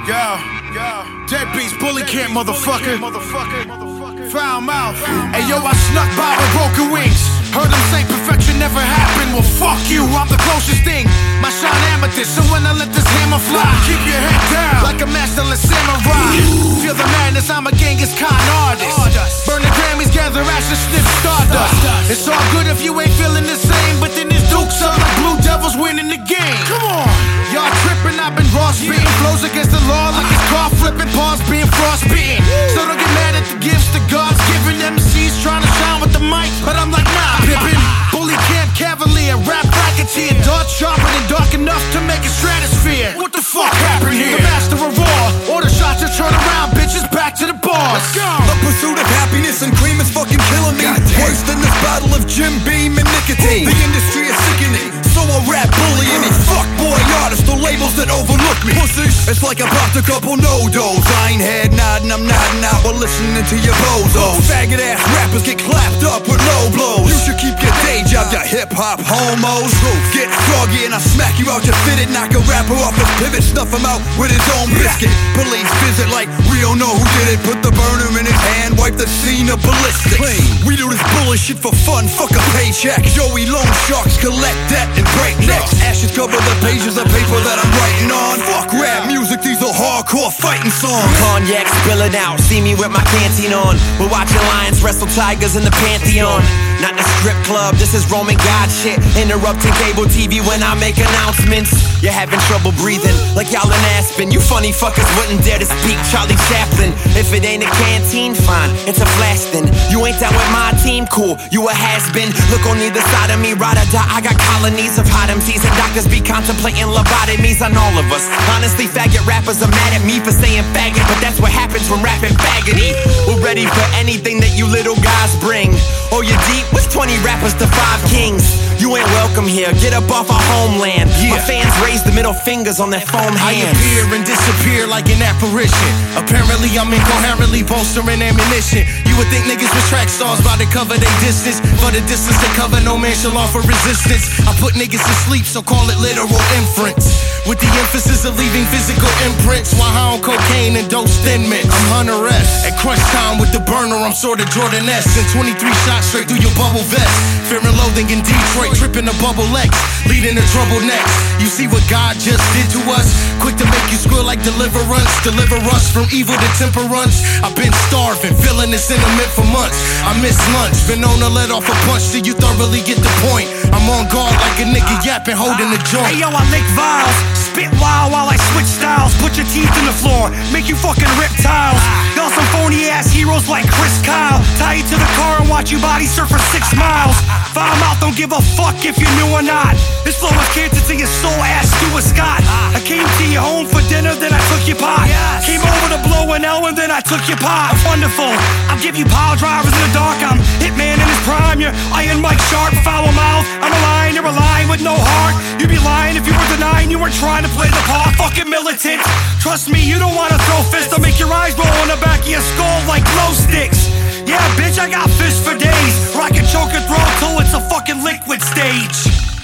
Deadbeats, bully camp, motherfucker. Foul mouth. Hey yo, I snuck by with broken wings. Heard them say perfection never happened. Well, fuck you, I'm the closest thing. My shine amethyst, so when I let this hammer fly, keep your head down like a masterless samurai. Feel the madness, I'm a Genghis Khan artist. Burn the Grammys, gather ashes, sniff stardust. It's all good if you ain't feeling the same, but then this Duke's up like Blue Devils winning the game. Come on, y'all tripping, I've been raw spitting flows against the law like it's car flipping, paws being frostbitten. So don't get mad at the gifts the gods giving. MCs trying to shine with the mic, but I'm like, nah, Pippin. Bully camp cavalier, rap racketeer, dark sharper than dark enough to make a stratosphere. What the fuck happened here? The master of raw, order shots to turn around, bitches, back to the bars. Let's go. The pursuit of happiness and cream is fucking killing me. Worse than this battle of Jim Beam and nicotine. The industry is sickening, so I rap bullying me. Fuck boy artists, the labels that overlook me. Pussies, it's like I popped a couple no-dos. I ain't head nodding, I'm nodding out while listening to your bozos. Faggot ass rappers get clapped up with low blows. You should keep your day job, you hip-hop homos. Get froggy and I smack you out, you fit it. Knock a rapper off his pivot, snuff him out with his own biscuit. Police visit like we don't know who did it. Put the burner in his hand, wipe the scene of ballistics. We do this bullshit for fun, fuck a paycheck. Joey loan sharks collect debt and break necks. Ashes cover the pages of paper that I'm writing on. Fuck rap music, these are hardcore fighting songs. Cognac spilling out, see me with my canteen on. We're watching lions wrestle tigers in the Pantheon. Not in a strip club, this is Roman God shit. Interrupting cable TV when I make announcements. You're having trouble breathing, like y'all in Aspen. You funny fuckers wouldn't dare to speak Charlie Chaplin. If it ain't a canteen, fine, it's a flash then. You ain't down with my team, cool, you a has-been. Look on either side of me, ride or die. I got colonies of hot MCs and doctors be contemplating lobotomies on all of us. Honestly, faggot rappers are mad at me for saying faggot, but that's what happens when rapping faggoty. We're ready for anything that you little guys bring. Oh, you're deep with 20 rappers to 5 kings. You ain't welcome here, get up off our homeland. My fans raise the middle fingers on their foam hands. I appear and disappear like an apparition. Apparently I'm incoherently bolstering ammunition. You would think niggas was track stars by the cover they distance. For the distance they cover, no man shall offer resistance. I put niggas to sleep, so call it literal inference. With the emphasis of leaving physical imprints while high on cocaine and dose thin mints. I'm Hunter S. At crunch time with the burner, I'm sorta Jordan S. And 23 shots straight through your bubble vest. Fear and loathing in Detroit, tripping a bubble X, leading to trouble next. You see what God just did to us? Quick to make you squeal like deliverance. Deliver us from evil to temperance. I've been starving, feeling this sentiment for months. I miss lunch, been on to let off a punch till you thoroughly get the point. I'm on guard like a nigga yapping, holding the joint. Hey yo, I lick vials, spit wild while I switch styles. Put your teeth in the floor, make you fucking reptiles. Y'all some phony ass heroes like Chris Kyle. Tie you to the car and watch you body surf for 6 miles. Foul mouth, don't give a fuck if you knew or not. This flow is cancer to your soul, ass Stuart Scott. I came to your home for dinner, then I took your pot. Came over to blow an L and then I took your pot. Wonderful, I'll give you power drivers in the dark. I'm Hitman in his prime, you're Iron Mike Sharp. Foul mouth, I'm a lion, you're a lion with no heart. You'd be lying if you were denying you were trying to play the part. Fucking militant, trust me, you don't wanna throw fists. I'll make your eyes roll on the back of your skull like glow sticks. Yeah, bitch, I got fists for days. Or I can choke your throat till it's a fucking liquid stage.